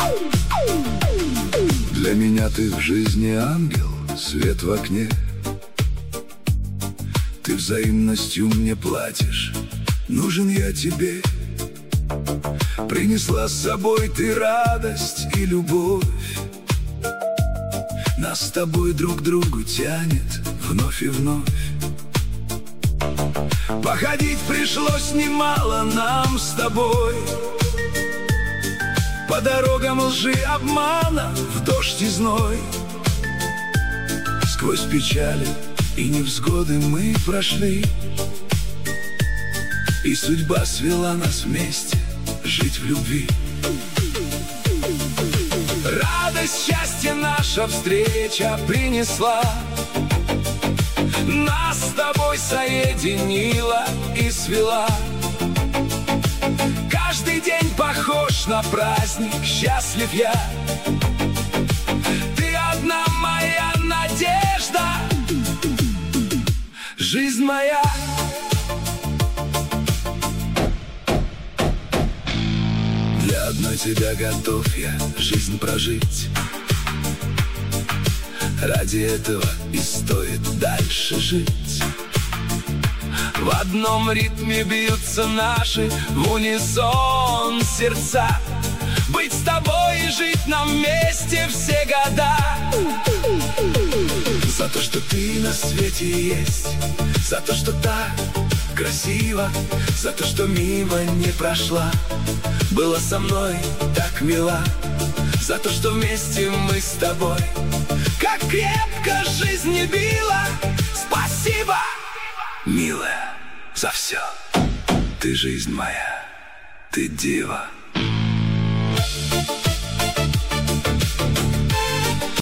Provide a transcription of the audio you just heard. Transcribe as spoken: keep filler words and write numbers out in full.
Для меня ты в жизни ангел, свет в окне. Ты взаимностью мне платишь, нужен я тебе. Принесла с собой ты радость и любовь. Нас с тобой друг к другу тянет вновь и вновь. Походить пришлось немало нам с тобой по дорогам лжи, обмана, в дождь и зной. Сквозь печали и невзгоды мы прошли, и судьба свела нас вместе жить в любви. Радость, счастье наша встреча принесла, нас с тобой соединила и свела. Каждый день похож на праздник, счастлив я. Ты одна моя надежда, жизнь моя. Для одной тебя готов я жизнь прожить. Ради этого и стоит дальше жить. В одном ритме бьются наши в унисон сердца. Быть с тобой и жить нам вместе все года. За то, что ты на свете есть, за то, что так красиво, за то, что мимо не прошла, была со мной так мила. За то, что вместе мы с тобой, как крепко жизнь не била. Спасибо, милая, за все. Ты жизнь моя, ты дива.